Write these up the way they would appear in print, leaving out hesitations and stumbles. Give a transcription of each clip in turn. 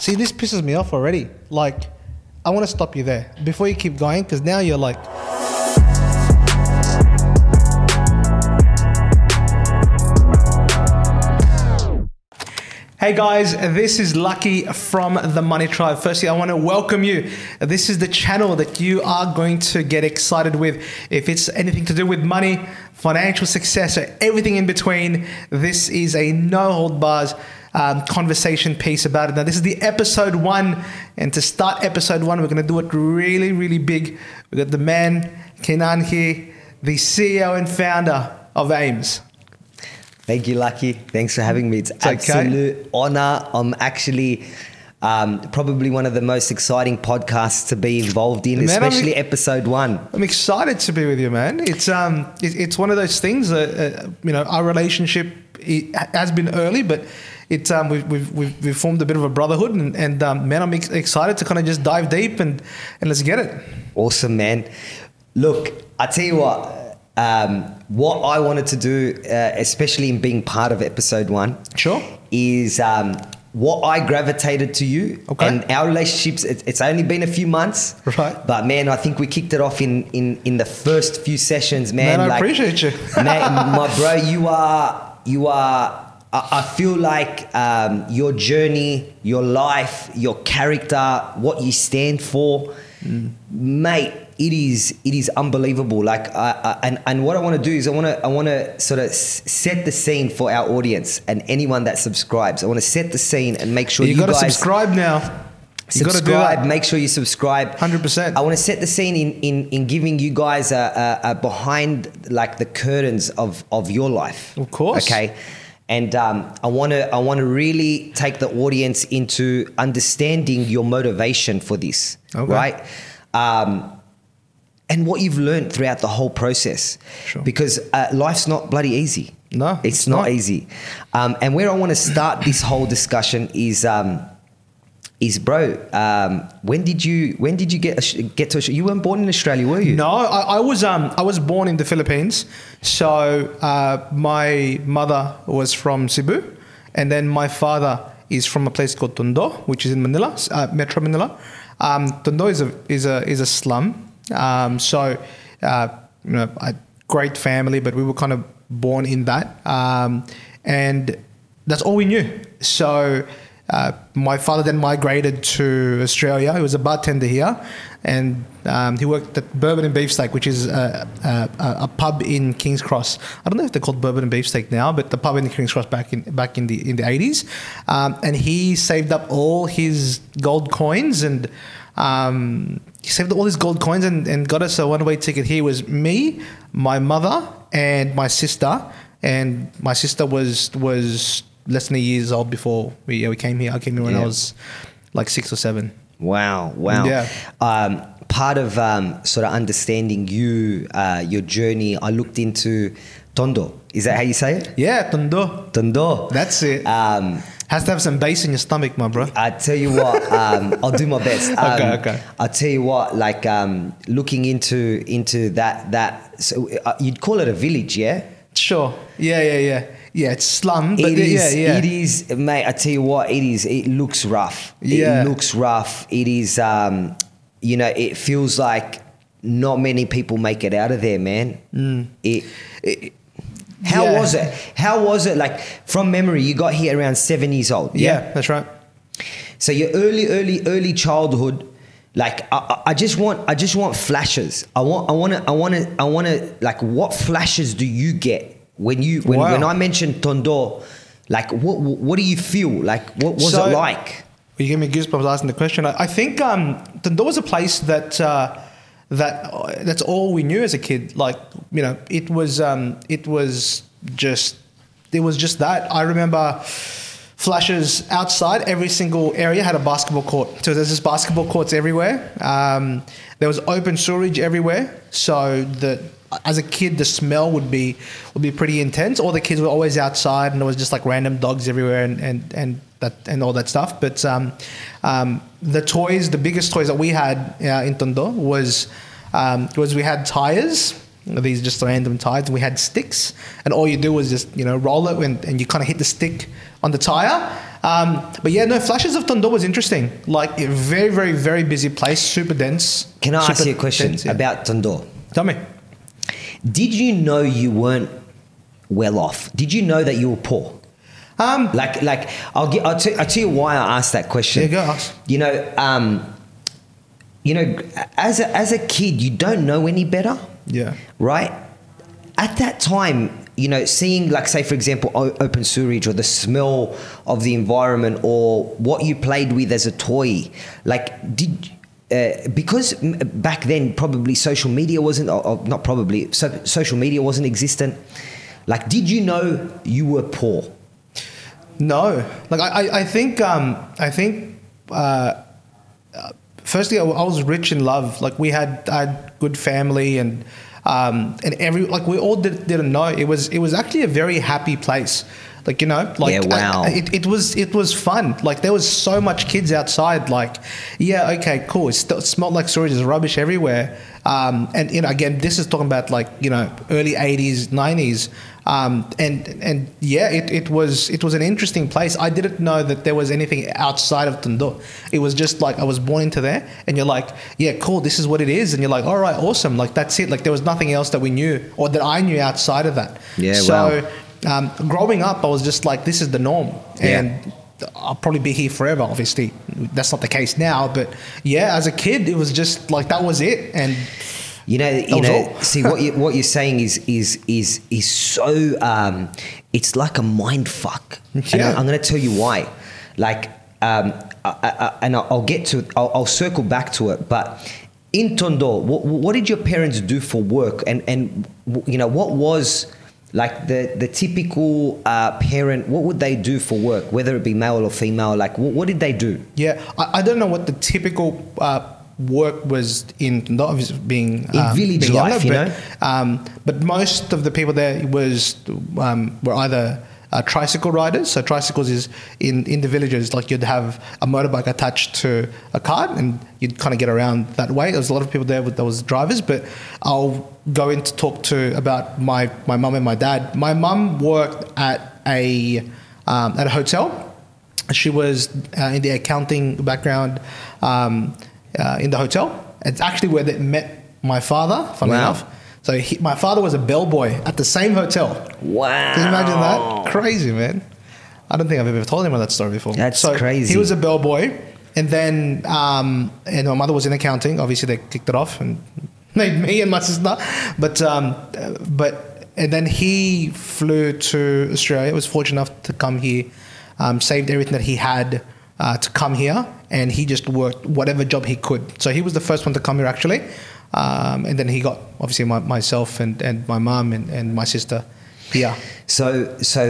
See, this pisses me off already. Like, I want to stop you there before you keep going, because now you're like... Hey guys, this is Lucky from The Money Tribe. Firstly, I want to welcome you. This is the channel that you are going to get excited with. If it's anything to do with money, financial success, or everything in between, this is a no-hold-bars conversation piece about it. Now, this is the episode 1, and to start episode 1, we're going to do it really, really big. We got the man, Kenan here, the CEO and founder of AIMS. Thank you, Lucky. Thanks for having me. It's absolute honor. I'm actually probably one of the most exciting podcasts to be involved in, especially episode 1. I'm excited to be with you, man. It's one of those things that our relationship has been early, but it's we've formed a bit of a brotherhood, and man, I'm excited to kind of just dive deep and let's get it. Awesome, man. Look, I tell you what I wanted to do, especially in being part of episode 1, sure, is what I gravitated to you. Okay. And our relationships, it's only been a few months, right? But man, I think we kicked it off in the first few sessions, man. Man, I appreciate you. Man, my bro, you are. I feel like your journey, your life, your character, what you stand for, mate. It is unbelievable. Like, and what I want to do is I want to sort of set the scene for our audience and anyone that subscribes. I want to set the scene and make sure you guys subscribe now. You got to do that. Make sure you subscribe. 100%. I want to set the scene in giving you guys a behind like the curtains of your life. Of course. Okay. And I want to really take the audience into understanding your motivation for this, okay, right? And what you've learned throughout the whole process. Sure. Because life's not bloody easy. No, it's not easy. And where I want to start this whole discussion is bro, when did you get to Australia? You weren't born in Australia, were you? No, I was born in the Philippines. So my mother was from Cebu, and then my father is from a place called Tondo, which is in Manila, Metro Manila. Tondo is a slum. A great family, but we were kind of born in that, and that's all we knew. So my father then migrated to Australia. He was a bartender here, and he worked at Bourbon and Beefsteak, which is a pub in King's Cross. I don't know if they're called Bourbon and Beefsteak now, but the pub in King's Cross back in the 80s. And he saved up all his gold coins and got us a one-way ticket here. It was me, my mother, and my sister. And my sister was less than a year old before we came here. I came here when I was like 6 or 7. Wow. Yeah. Part of sort of understanding your journey, I looked into Tondo. Is that how you say it? Yeah, Tondo. That's it. Has to have some bass in your stomach, my bro. I tell you what, I'll do my best. Okay. I tell you what, like looking into that. So you'd call it a village, yeah? Sure. Yeah. Yeah, it's slum. But it is, mate. I tell you what, it is. It looks rough. Yeah. It looks rough. It is. It feels like not many people make it out of there, man. How was it? Like, from memory, you got here around 7 years old. Yeah, that's right. So your early childhood, like I just want flashes. I want to like, what flashes do you get when I mentioned Tondo? Like, what do you feel? Like, what was it like? You gave me goosebumps asking the question. I think Tondo was a place that's all we knew as a kid. Like, it was just that. I remember flashes outside. Every single area had a basketball court. So there's just basketball courts everywhere. There was open sewerage everywhere. So as a kid, the smell would be pretty intense. All the kids were always outside, and there was just like random dogs everywhere and all that stuff. But the biggest toys that we had in Tondo was we had tires. These just random tires. We had sticks, and all you do was just roll it, and you kind of hit the stick on the tire, But yeah, no, Flashes of Tondo was interesting. Like a very, very, very busy place, super dense. Can I ask super you a question dense, yeah. about Tondo? Tell me. Did you know you weren't well off? Did you know that you were poor? Like I'll tell you why I asked that question. Yeah, go ask. As a kid, you don't know any better. Yeah. Right? At that time, seeing, like, say, for example, open sewerage or the smell of the environment or what you played with as a toy, like, because back then probably social media wasn't, social media wasn't existent. Like, did you know you were poor? No. Like, I think, firstly, I was rich in love. Like, I had good family and we all didn't know. It was actually a very happy place. Like, yeah, wow. It was fun. Like, there was so much kids outside. Like, yeah, okay, cool. It smelled like sewage. There's rubbish everywhere. And again, this is talking about like, early 80s, 90s. And yeah, it was an interesting place. I didn't know that there was anything outside of Tondo. It was just like I was born into there, and you're like, yeah, cool, this is what it is, and you're like, all right, awesome, like that's it. Like there was nothing else that we knew or that I knew outside of that. Yeah, so wow. Growing up, I was just like, this is the norm, Yeah. and I'll probably be here forever. Obviously, that's not the case now, but yeah, as a kid, it was just like that was it, and. See what you're saying is so it's like a mind fuck. Yeah. And I'm going to tell you why. Like, and I'll circle back to it. But in Tondo, what did your parents do for work? And what was like the typical parent? What would they do for work, whether it be male or female? Like, what did they do? Yeah, I don't know what the typical work was in, not obviously being in village being life, younger, but most of the people there were either tricycle riders. So tricycles is in the villages, like you'd have a motorbike attached to a cart and you'd kind of get around that way. There's a lot of people there that was drivers, but I'll go in to talk about my mum and my dad. My mum worked at a hotel. She was in the accounting background. In the hotel. It's actually where they met my father, funnily enough. So my father was a bellboy at the same hotel. Wow. Can you imagine that? Crazy, man. I don't think I've ever told anyone that story before. That's crazy. He was a bellboy, and then and my mother was in accounting. Obviously, they kicked it off and made me and my sister. But and then he flew to Australia. Was fortunate enough to come here, saved everything that he had to come here, and he just worked whatever job he could. So he was the first one to come here, actually, and then he got obviously myself and my mum and my sister here. So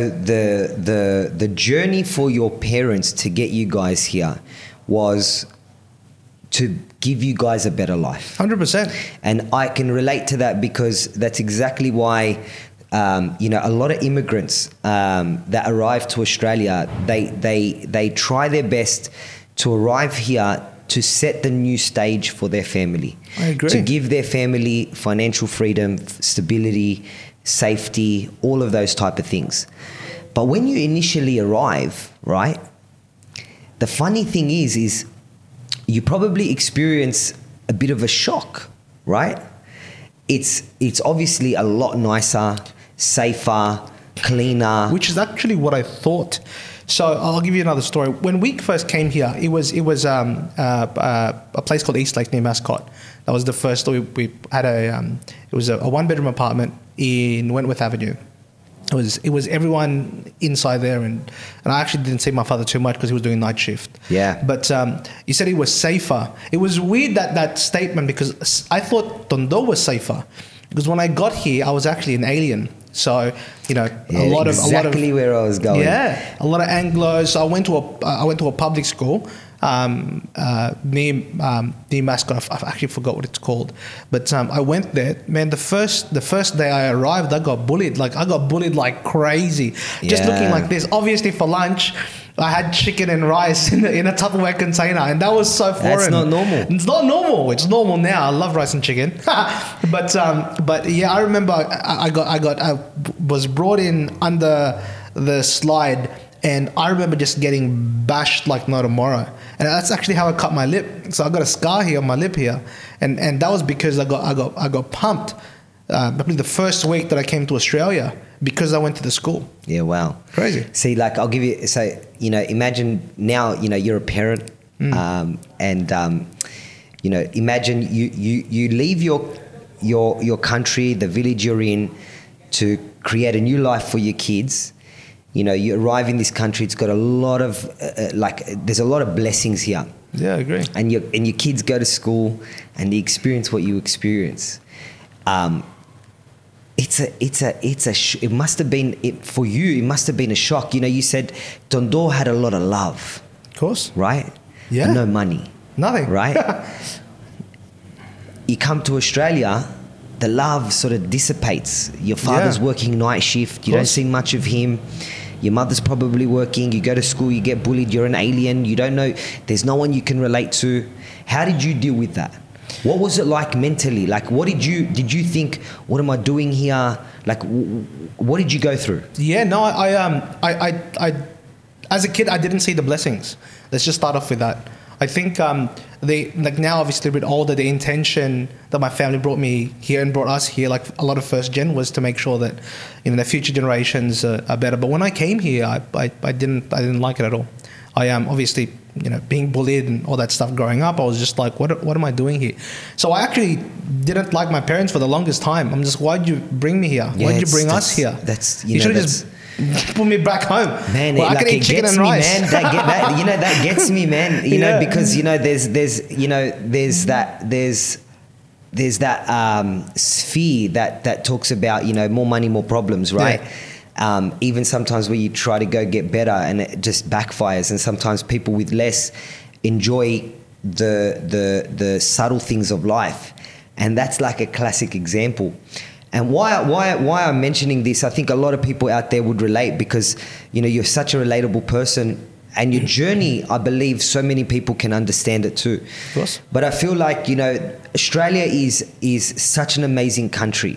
the journey for your parents to get you guys here was to give you guys a better life. 100%. And I can relate to that because that's exactly why. A lot of immigrants that arrive to Australia, they try their best to arrive here to set the new stage for their family. I agree. To give their family financial freedom, stability, safety, all of those type of things. But when you initially arrive, right, the funny thing is you probably experience a bit of a shock, right? It's obviously a lot nicer, safer, cleaner. Which is actually what I thought. So I'll give you another story. When we first came here, it was a place called East Lake near Mascot. That was the first. We had it was a 1-bedroom apartment in Wentworth Avenue. It was everyone inside there, and I actually didn't see my father too much because he was doing night shift. Yeah. But you said it was safer. It was weird that statement because I thought Tondo was safer because when I got here, I was actually an alien. So a lot of where I was going. Yeah, a lot of Anglos. So I went to a public school near Mascot. I actually forgot what it's called, but I went there. Man, the first day I arrived, I got bullied. I got bullied like crazy. Just looking like this. Obviously for lunch, I had chicken and rice in a Tupperware container, and that was so foreign. That's not normal. It's not normal. It's normal now. I love rice and chicken, but yeah, I remember I was brought in under the slide And I remember just getting bashed like no tomorrow. And that's actually how I cut my lip. So I got a scar here on my lip here. And that was because I got pumped. Probably the first week that I came to Australia because I went to the school. Yeah, wow. Crazy. See, like I'll give you, so, imagine now, you're a parent imagine you leave your country, the village you're in, to create a new life for your kids. You arrive in this country, it's got a lot of, there's a lot of blessings here. Yeah, I agree. And your kids go to school and they experience what you experience. It must have been, for you, it must have been a shock. You said Tondo had a lot of love. Of course. Right? Yeah. But no money. Nothing. Right? You come to Australia, the love sort of dissipates. Your father's working night shift. You don't see much of him. Your mother's probably working. You go to school, you get bullied. You're an alien. You don't know. There's no one you can relate to. How did you deal with that? What was it like mentally? Like, what did you think, what am I doing here? Like, what did you go through? Yeah, no, I as a kid, I didn't see the blessings. Let's just start off with that. I think now obviously a bit older, the intention that my family brought me here and brought us here, like a lot of first gen, was to make sure that the future generations are better. But when I came here, I didn't like it at all. I am obviously being bullied and all that stuff growing up. I was just like, what am I doing here? So I actually didn't like my parents for the longest time. I'm just, why'd you bring me here? Yeah, why'd you bring us here? You should have just put me back home. Man, I can eat chicken and rice. Man. That gets me, man. Because there's that sphere that talks about more money, more problems, right? Yeah. Even sometimes where you try to go get better and it just backfires, and sometimes people with less enjoy the subtle things of life, and that's like a classic example. And why I'm mentioning this, I think a lot of people out there would relate because, you're such a relatable person, and your journey, I believe so many people can understand it too. Of course. But I feel like, Australia is such an amazing country.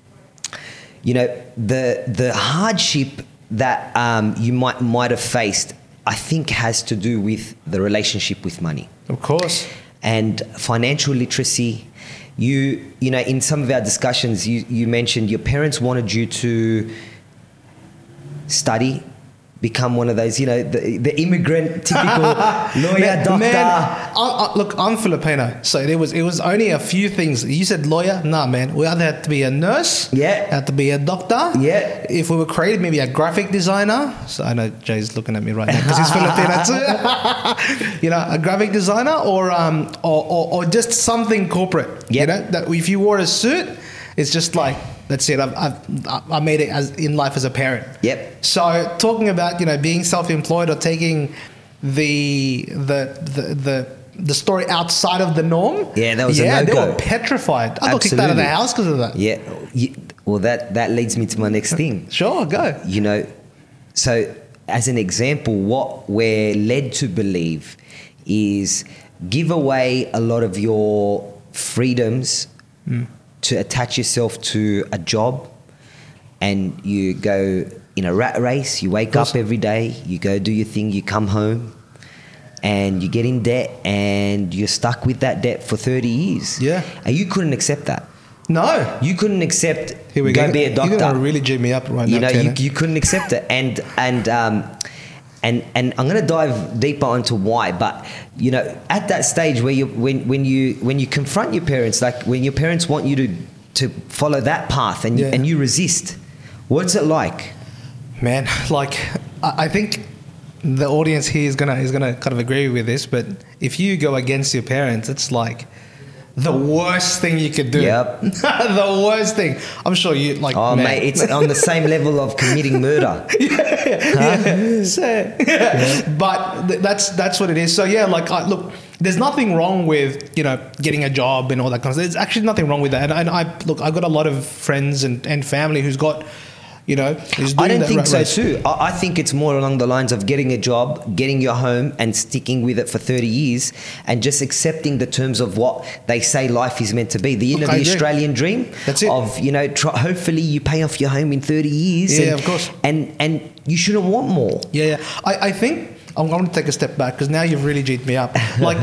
The hardship that you might have faced, I think has to do with the relationship with money. Of course. And financial literacy. In some of our discussions, you mentioned your parents wanted you to study, become one of those, the immigrant, typical lawyer, doctor. Look, I'm Filipino, so it was only a few things. You said lawyer, nah, man. We either had to be a nurse, had to be a doctor. Yeah. If we were creative, maybe a graphic designer. So I know Jay's looking at me right now because he's Filipino too. A graphic designer or just something corporate. Yep. That if you wore a suit, it's just like, that's it. I made it as in life as a parent. Yep. So talking about being self-employed or taking the story outside of the norm. Yeah, that was a no-go. They were petrified. I got kicked out of the house because of that. Yeah. Well, that leads me to my next thing. Sure, go. So as an example, what we're led to believe is give away a lot of your freedoms to attach yourself to a job, and you go in a rat race. You wake up every day, you go do your thing, you come home, and you get in debt, and you're stuck with that debt for 30 years. Yeah. And you couldn't accept that. No. You couldn't accept Here we go. be a doctor. You're going to really G me up right now. You couldn't accept it. And I'm going to dive deeper into why, but at that stage where when you confront your parents, like when your parents want you to follow that path and you resist, what's it like? Man, like I think the audience here is gonna kind of agree with this, but if you go against your parents, it's like the worst thing you could do. Yep. The worst thing. I'm sure you like. Oh, man. Mate, it's on the same level of committing murder. But that's what it is. So yeah, look, there's nothing wrong with getting a job and all that kind of stuff. There's actually nothing wrong with that. And I've got a lot of friends and family who's got you know, is I doing don't that think rat so race. too. I think it's more along the lines of getting a job, getting your home and sticking with it for 30 years and just accepting the terms of what they say life is meant to be. The, Look, the I agree. Australian dream That's it. of, hopefully you pay off your home in 30 years. Yeah, of course. And you shouldn't want more. Yeah. I think I'm going to take a step back because now you've really G'd me up. Like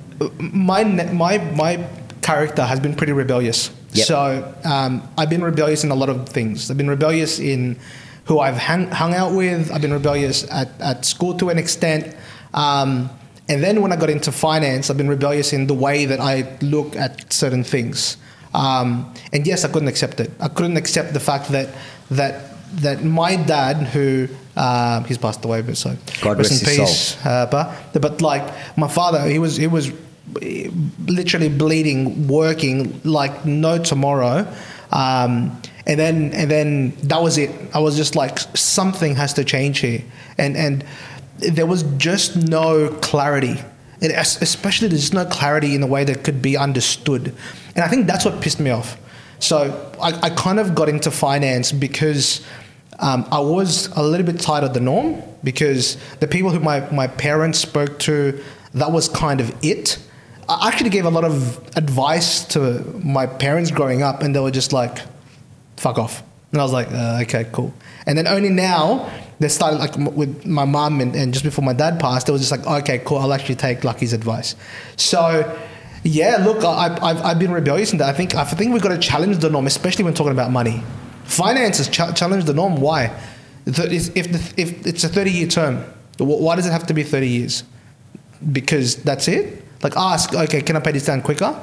my character has been pretty rebellious. Yep. So I've been rebellious in a lot of things. I've been rebellious in who I've hung out with. I've been rebellious at school to an extent. And then when I got into finance, I've been rebellious in the way that I look at certain things. And yes, I couldn't accept it. I couldn't accept the fact that my dad, who he's passed away, but so God rest his peace. But like my father, he was literally bleeding, working like no tomorrow. And then that was it. I was just like, something has to change here, and there was just no clarity. Especially there's just no clarity in the way that could be understood, and I think that's what pissed me off. So I kind of got into finance because I was a little bit tired of the norm, because the people who my parents spoke to, that was kind of it. I actually gave a lot of advice to my parents growing up, and they were just like, fuck off. And I was like, okay, cool. And then only now they started, like with my mum and just before my dad passed, they was just like, okay, cool, I'll actually take Lucky's advice. So yeah, look, I've been rebellious in that. I think we've got to challenge the norm, especially when talking about money. Finances challenge the norm. Why? If it's a 30-year term, why does it have to be 30 years? Because that's it? Like, ask, okay, can I pay this down quicker?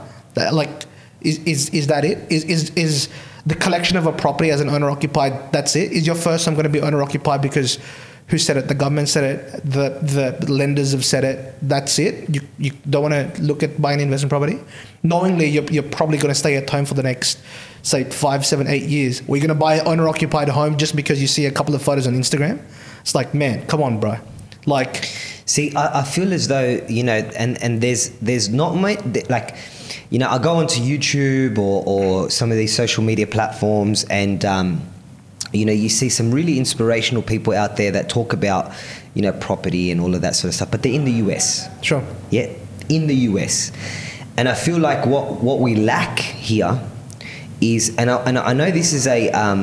Is that it? Is the collection of a property as an owner-occupied, that's it? Is your first home going to be owner-occupied because who said it? The government said it. The lenders have said it. That's it? You don't want to look at buying an investment property? Knowingly, you're probably going to stay at home for the next, say, 5, 7, 8 years. Or you're going to buy an owner-occupied home just because you see a couple of photos on Instagram? It's like, man, come on, bro. Like... See, I feel as though, and there's not much, like, I go onto YouTube or some of these social media platforms, and you see some really inspirational people out there that talk about, property and all of that sort of stuff, but they're in the US. Sure. Yeah, in the US. And I feel like what we lack here is, and I know this is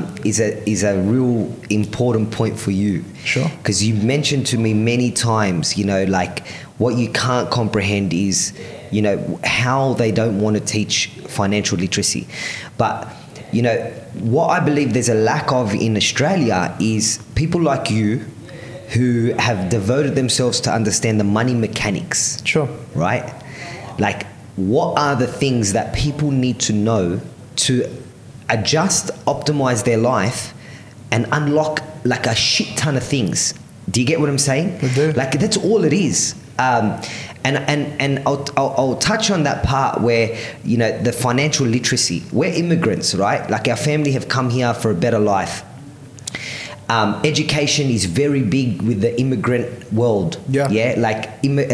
a real important point for you. Sure. Because you've mentioned to me many times, like what you can't comprehend is, how they don't want to teach financial literacy. But, what I believe there's a lack of in Australia is people like you who have devoted themselves to understand the money mechanics. Sure. Right? Like, what are the things that people need to know to adjust, optimize their life, and unlock like a shit ton of things? Do you get what I'm saying? I do. Like, that's all it is. And I'll touch on that part where, the financial literacy. We're immigrants, right? Like, our family have come here for a better life. Education is very big with the immigrant world. Yeah. Yeah. Like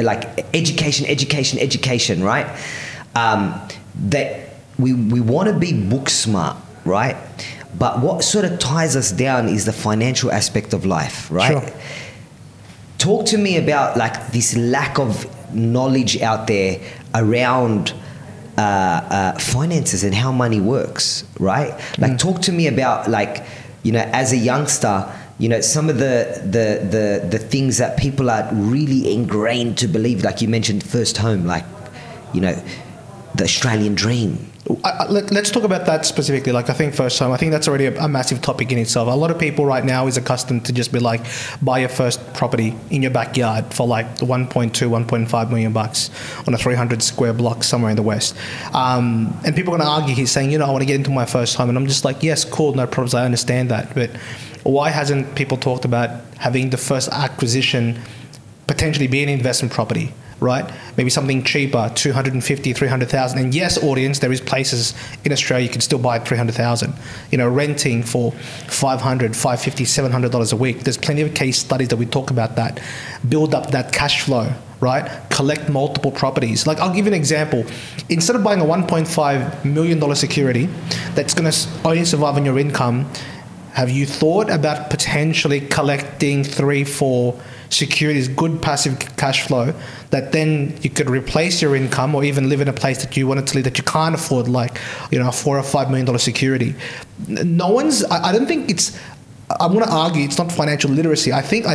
education, right? That we want to be book smart, right? But what sort of ties us down is the financial aspect of life, right? Sure. Talk to me about like this lack of knowledge out there around finances and how money works, right? Like, talk to me about, like, as a youngster, some of the things that people are really ingrained to believe, like you mentioned, first home, like, the Australian dream. Let's talk about that specifically. Like, I think first home, I think that's already a massive topic in itself. A lot of people right now is accustomed to just be like, buy your first property in your backyard for like 1.2, 1.5 million bucks on a 300 square block somewhere in the West. And people are going to argue, he's saying, I want to get into my first home. And I'm just like, yes, cool, no problems. I understand that. But why hasn't people talked about having the first acquisition potentially be an investment property? Right? Maybe something cheaper, 250, 300,000. And yes, audience, there is places in Australia you can still buy at 300,000. Renting for $500, $550, $700 a week. There's plenty of case studies that we talk about that. Build up that cash flow, right? Collect multiple properties. Like, I'll give you an example. Instead of buying a $1.5 million security that's going to only survive on your income, have you thought about potentially collecting 3-4 securities, good passive cash flow, that then you could replace your income or even live in a place that you wanted to live that you can't afford, like, you know, a $4 or $5 million security? No one's, I don't think it's, I'm going to argue it's not financial literacy. I think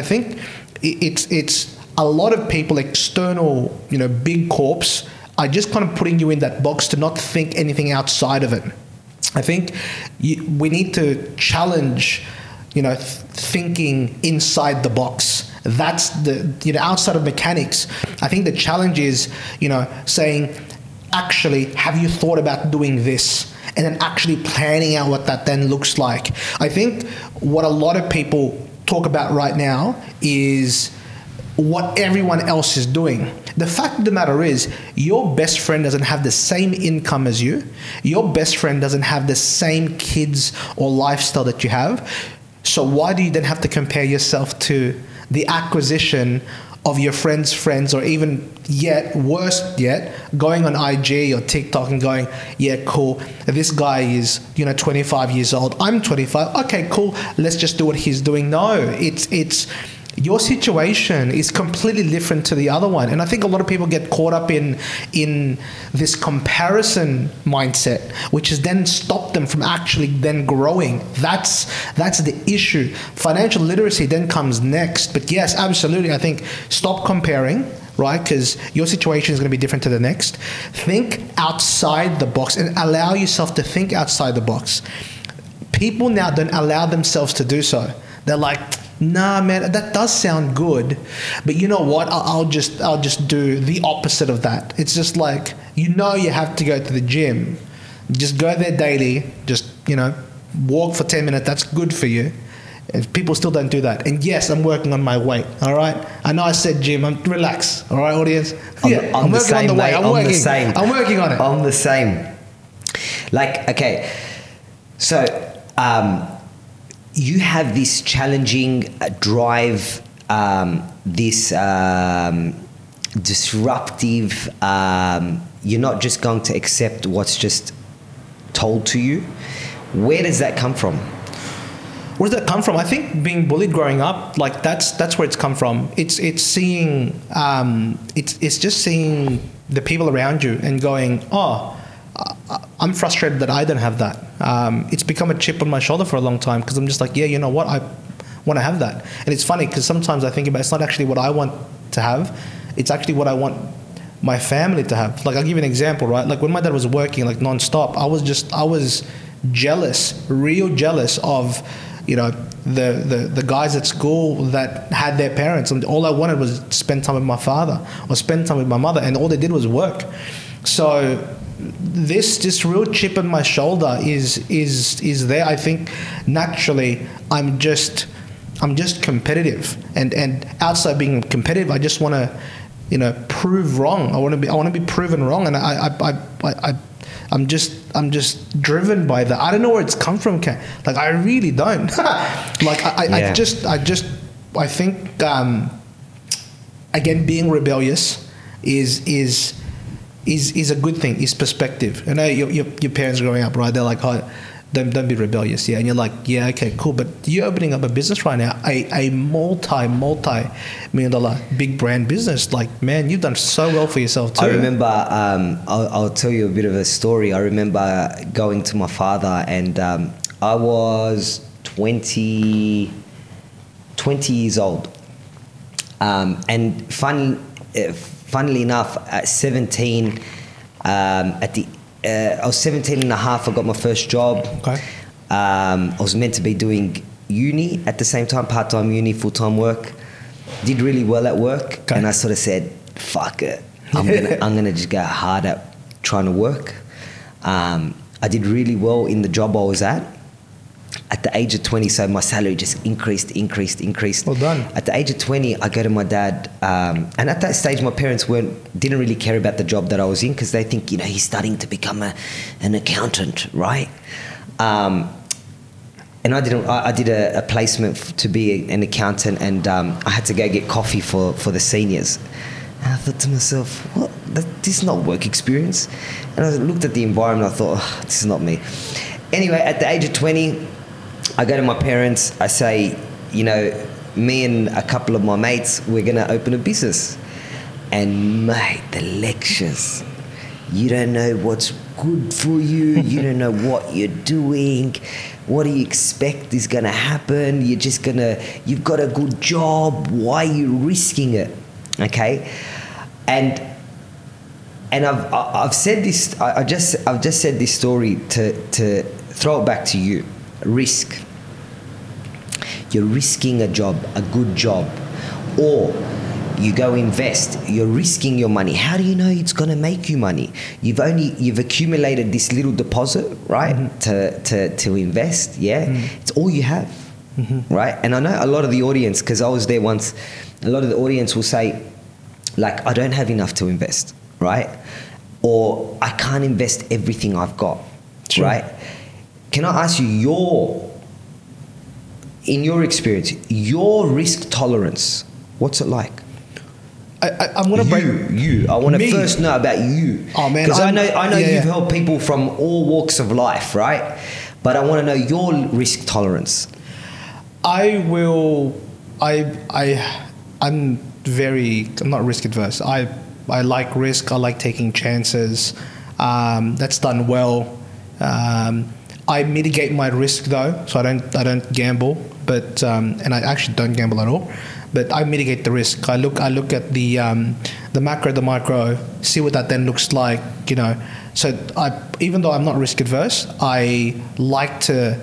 it's a lot of people, external, you know, big corps, are just kind of putting you in that box to not think anything outside of it. I think we need to challenge, you know, thinking inside the box. That's the, you know, outside of mechanics. I think the challenge is, you know, saying, actually, have you thought about doing this? And then actually planning out what that then looks like. I think what a lot of people talk about right now is what everyone else is doing. The fact of the matter is, your best friend doesn't have the same income as you. Your best friend doesn't have the same kids or lifestyle that you have. So why do you then have to compare yourself to the acquisition of your friend's friends, or even yet, worse yet, going on IG or TikTok and going, yeah, cool, this guy is, you know, 25 years old, I'm 25, okay, cool, let's just do what he's doing. No, it's your situation is completely different to the other one. And I think a lot of people get caught up in this comparison mindset, which has then stopped them from actually then growing. That's the issue. Financial literacy then comes next. But yes, absolutely, I think stop comparing, right? Because your situation is going to be different to the next. Think outside the box and allow yourself to think outside the box. People now don't allow themselves to do so. They're like, nah, man, that does sound good, but you know what? I'll just do the opposite of that. It's just like, you know, you have to go to the gym. Just go there daily. Just, you know, walk for 10 minutes. That's good for you. And people still don't do that. And yes, I'm working on my weight. All right. I know I said gym. Relax. All right, audience. I'm working on the weight. I'm working on it. I'm the same. Like, okay, so you have this challenging drive, this disruptive, you're not just going to accept what's just told to you. Where does that come from? Where does that come from? I think being bullied growing up, like that's where it's come from. It's seeing, it's just seeing the people around you and going, oh, I'm frustrated that I don't have that. It's become a chip on my shoulder for a long time, because I'm just like, yeah, you know what? I want to have that. And it's funny because sometimes I think about, it's not actually what I want to have. It's actually what I want my family to have. Like, I'll give you an example, right? Like when my dad was working like non-stop, I was jealous, real jealous of, you know, the guys at school that had their parents, and all I wanted was to spend time with my father or spend time with my mother, and all they did was work. So this real chip on my shoulder is there. I think naturally I'm just competitive, and outside being competitive, I just want to, you know, prove wrong. I want to be proven wrong, and I'm just driven by that. I don't know where it's come from, Ken. Like, I really don't. Like I think again, being rebellious is a good thing. Is perspective. I know your parents growing up, right? They're like, oh, don't be rebellious, yeah. And you're like, yeah, okay, cool. But you're opening up a business right now, a multi-million dollar big brand business. Like, man, you've done so well for yourself too. I remember, I'll tell you a bit of a story. I remember going to my father, and I was 20 years old. And funnily enough, at 17, I was 17 and a half, I got my first job. Okay. I was meant to be doing uni at the same time, part-time uni, full-time work. Did really well at work, okay. And I sort of said, fuck it. I'm gonna just go hard at trying to work. I did really well in the job I was at. At the age of 20, so my salary just increased. Well done. At the age of 20, I go to my dad, and at that stage, my parents didn't really care about the job that I was in, because they think, you know, he's studying to become an accountant, right? And I did a placement to be an accountant, and I had to go get coffee for the seniors. And I thought to myself, what? This is not work experience. And I looked at the environment, I thought, oh, this is not me. Anyway, at the age of 20, I go to my parents, I say, you know, me and a couple of my mates, we're going to open a business. And mate, the lectures, you don't know what's good for you, you don't know what you're doing, what do you expect is going to happen, you've got a good job, why are you risking it? Okay? And I've said this, I've just said this story to throw it back to you. Risk. You're risking a job, a good job, or you go invest. You're risking your money. How do you know it's going to make you money? You've accumulated this little deposit, right? Mm-hmm. to invest. Yeah, it's all you have, right? And I know a lot of the audience, because I was there once. A lot of the audience will say, like, I don't have enough to invest, right? Or I can't invest everything I've got, sure. Right? Can I ask you, in your experience, your risk tolerance, what's it like? I'm gonna break you. I want to first know about you. Oh man, because I know you've helped people from all walks of life, right? But I want to know your risk tolerance. I'm not risk adverse. I like risk. I like taking chances. That's done well. I mitigate my risk though, so I don't gamble. But and I actually don't gamble at all. But I mitigate the risk. I look at the macro, the micro, see what that then looks like. You know, so even though I'm not risk adverse, I like to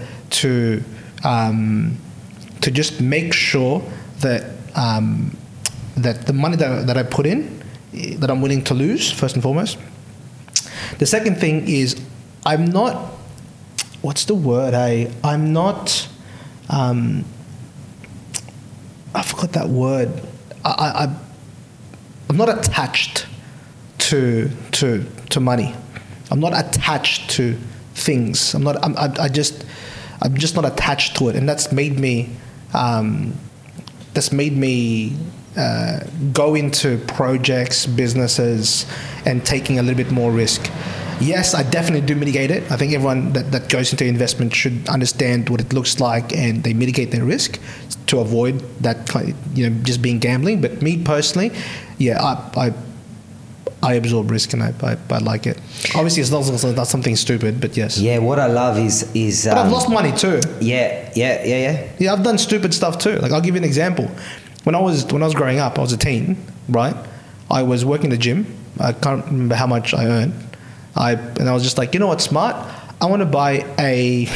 just make sure that that the money that I put in, that I'm willing to lose first and foremost. The second thing is I'm not. What's the word? I'm not. I forgot that word. I'm not attached to money. I'm not attached to things. I'm just not attached to it, and that's made me go into projects, businesses, and taking a little bit more risk. Yes, I definitely do mitigate it. I think everyone that goes into investment should understand what it looks like, and they mitigate their risk to avoid that kind of, just being gambling. But me personally, yeah, I absorb risk, and I like it. Obviously, it's not something stupid, but yes. Yeah, what I love is. But I've lost money too. Yeah. Yeah, I've done stupid stuff too. Like, I'll give you an example. When I was growing up, I was a teen, right? I was working the gym. I can't remember how much I earned. I was just like, you know what's smart? I want to buy a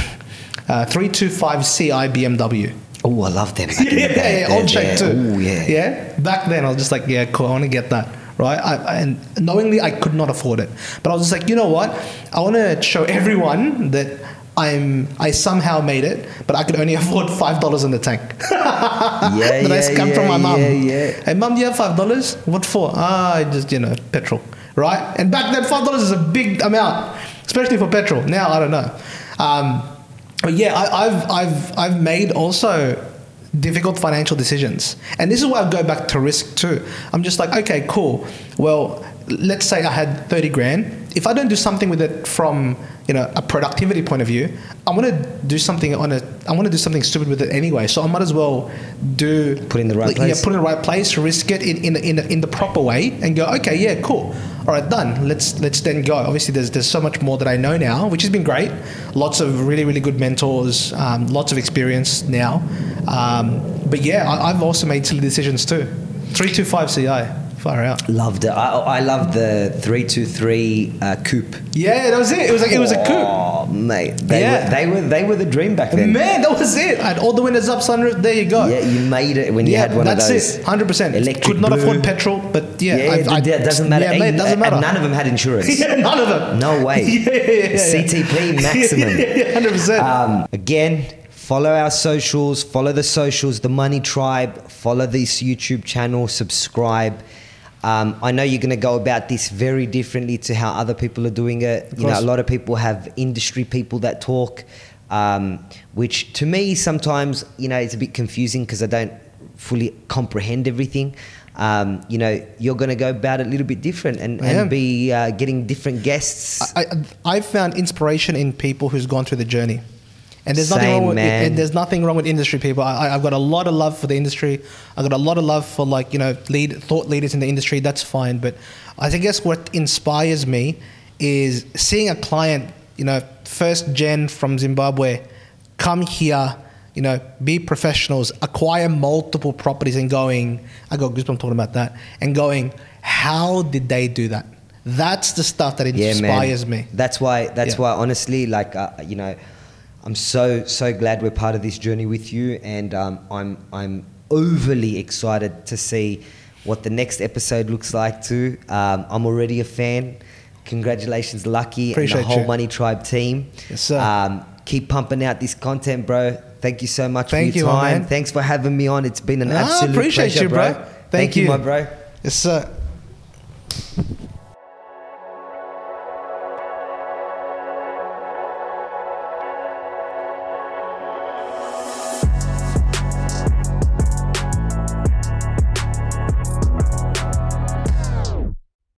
325 Ci BMW. Oh, I love them. Yeah, old shape too. Oh, yeah. Yeah. Back then, I was just like, yeah, cool. I want to get that, right? And knowingly, I could not afford it, but I was just like, you know what? I want to show everyone that I somehow made it, but I could only afford $5 in the tank. Yeah, that I scammed from my mum. Yeah. Hey, mum, do you have $5? What for? Just petrol. Right? And back then, $5 is a big amount, especially for petrol. Now, I don't know. But yeah, I've made also difficult financial decisions. And this is why I go back to risk too. I'm just like, okay, cool. Well, let's say I had 30 grand. If I don't do something with it from, a productivity point of view, I want to do something stupid with it anyway. So I might as well put in the right place. Yeah, put in the right place, risk it in the proper way, and go, okay, yeah, cool. All right, done. Let's then go. Obviously, there's so much more that I know now, which has been great. Lots of really, really good mentors, lots of experience now. But yeah, I've also made silly decisions too. 325 Ci. Far out. Loved it. I loved the 323 coupe. Yeah, that was it. It was a coupe. Oh, mate, they were the dream back then. Man, that was it. I had all the windows up, sunroof. There you go. Yeah, you made it when you had one of those. That's it. 100%. Electric Could not blue. afford petrol, but yeah, it doesn't matter. Yeah, mate, it doesn't matter. And none of them had insurance. Yeah, none of them. No way. Yeah. CTP maximum. Yeah, 100%. Again. Follow our socials. Follow the socials. The Money Tribe. Follow this YouTube channel. Subscribe. I know you're going to go about this very differently to how other people are doing it. A lot of people have industry people that talk, which to me sometimes, it's a bit confusing because I don't fully comprehend everything. You're going to go about it a little bit different and be getting different guests. I found inspiration in people who's gone through the journey. And there's nothing Same, wrong with man. and there's nothing wrong with industry people. I've got a lot of love for the industry. I've got a lot of love for like, you know, thought leaders in the industry. That's fine. But I guess what inspires me is seeing a client, you know, first gen from Zimbabwe, come here, you know, be professionals, acquire multiple properties and going, I got goosebumps talking about that, and going, how did they do that? That's the stuff that inspires me. That's why honestly, like, you know, I'm so glad we're part of this journey with you, and I'm overly excited to see what the next episode looks like too. I'm already a fan. Congratulations, Lucky. Appreciate and the whole you. Money Tribe team. Yes, sir. Keep pumping out this content, bro. Thank you so much Thank for you, your my time. man. Thanks for having me on. It's been an I absolute appreciate pleasure, you, bro. Thank you, my bro. Yes, sir.